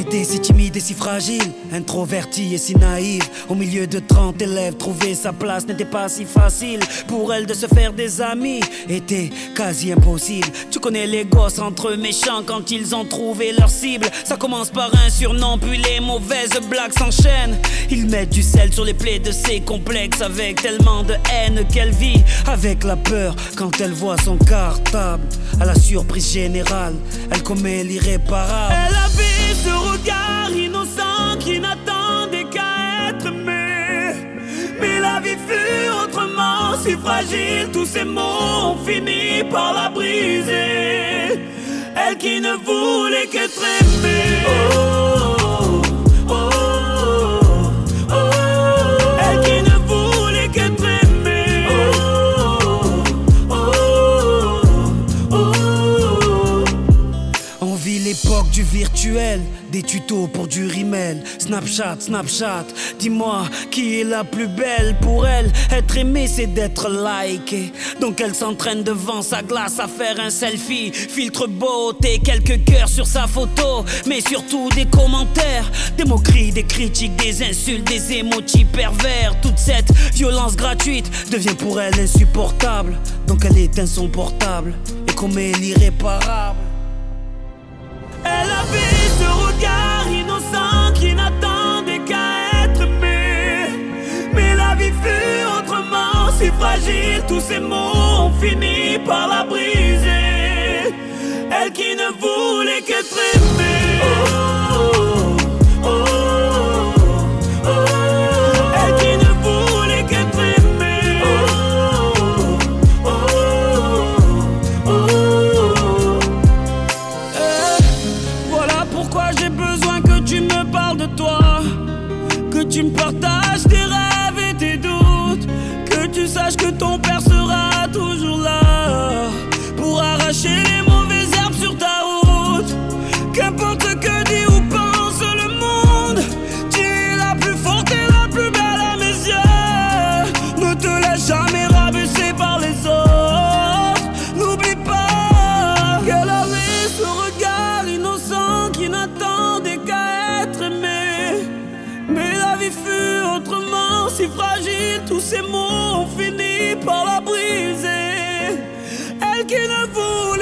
était si timide et si fragile, introvertie et si naïve. Au milieu de 30 élèves, trouver sa place n'était pas si facile. Pour elle de se faire des amis était quasi impossible. Tu connais les gosses entre eux méchants quand ils ont trouvé leur cible. Ça commence par un surnom puis les mauvaises blagues s'enchaînent. Ils mettent du sel sur les plaies de ses complexes avec tellement de haine qu'elle vit avec la peur quand elle voit son cartable. À la surprise générale, elle commet l'irréparable. Elle avait ce regard innocent qui n'attendait qu'à être aimé. Mais la vie fut autrement si fragile, tous ces mots ont fini par la briser. Elle qui ne voulait qu'être aimée. Oh, oh, oh, oh, oh. Elle qui ne voulait qu'être aimée. Oh, oh, oh, oh. On vit l'époque du virtuel, des tutos pour du rimel. Snapchat, dis-moi qui est la plus belle. Pour elle, être aimée c'est d'être likée. Donc elle s'entraîne devant sa glace à faire un selfie. Filtre beauté, quelques cœurs sur sa photo. Mais surtout des commentaires, des moqueries, des critiques, des insultes, des emojis pervers. Toute cette violence gratuite devient pour elle insupportable. Donc elle éteint son portable et commet l'irréparable. Elle avait ce regard innocent qui n'attendait qu'à être aimé. Mais la vie fut autrement si fragile, tous ces mots ont fini par la briser. Elle qui ne voulait qu'être aimée. Oh, oh, oh, oh. Elle qui ne voulait qu'être aimée. Oh, oh, oh, oh. Voilà pourquoi j'ai besoin que tu me parles de toi, que tu me partages tes rêves et tes doutes, que tu saches que ton père sera toujours là pour arracher les mauvaises herbes sur ta route. Qu'importe ce que dit ou pense le monde, tu es la plus forte et la plus belle à mes yeux. Ne te laisse jamais rabaisser par les autres. N'oublie pas qu'elle avait ce regard innocent qui n'attendait qu'à être aimé. Mais la vie fut autrement si fragile, tous ces mots ont fini par la briser. Elle qui ne voulait